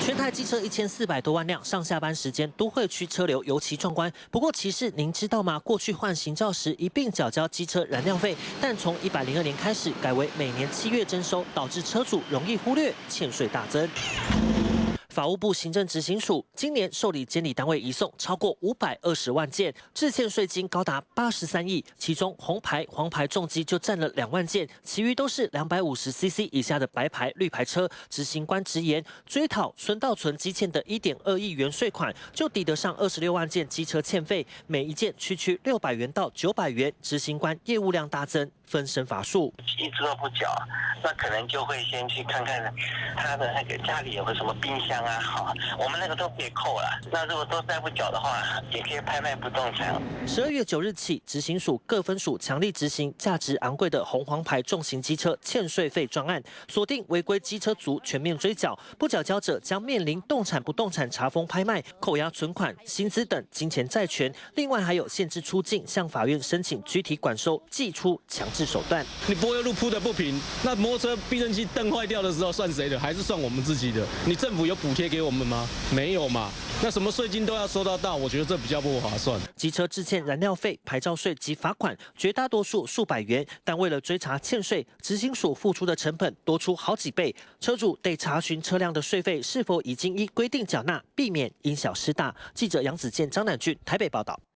全台机车1400多万辆，上下班时间都会区车流尤其壮观。不过，其实您知道吗？过去换行照时一并缴交机车燃料费，但从102年开始改为每年7月征收，导致车主容易忽略，欠税大增。法务部行政执行署今年受理监理单位移送超过520万件，滞欠税金高达83亿，其中红牌、黄牌重机就占了2万件，其余都是250cc 以下的白牌、绿牌车。执行官直言，追讨孙道存积欠的1.2亿元税款，就抵得上26万件机车欠费，每一件区600元到900元。执行官业务量大增，分身乏术， 一直都不缴，那可能就会先去看看他的那个家里有个什么冰箱啊，好，我们那个都可以扣了。那如果都再不缴的话，也可以拍卖不动产。 12月9日起，执行署各分署强力执行价值昂贵的红黄牌重型机车欠税费专案，锁定违规机车族全面追缴，不缴交者将面临动产不动产查封拍卖、扣押存款、薪资等金钱债权。另外还有限制出境、向法院申请居体管收、寄出强制手段。 你柏油路铺的不平，那摩托车避震器灯坏掉的时候算谁的？还是算我们自己的？你政府有补贴给我们吗？没有嘛。那什么税金都要收到，我觉得这比较不划算。 机车滞欠燃料费、牌照税及罚款，绝大多数数百元，但为了追查欠税，执行署付出的成本多出好几倍。车主得查询车辆的税费是否已经依规定缴纳，避免因小失大。记者杨子健、张乃俊台北报道。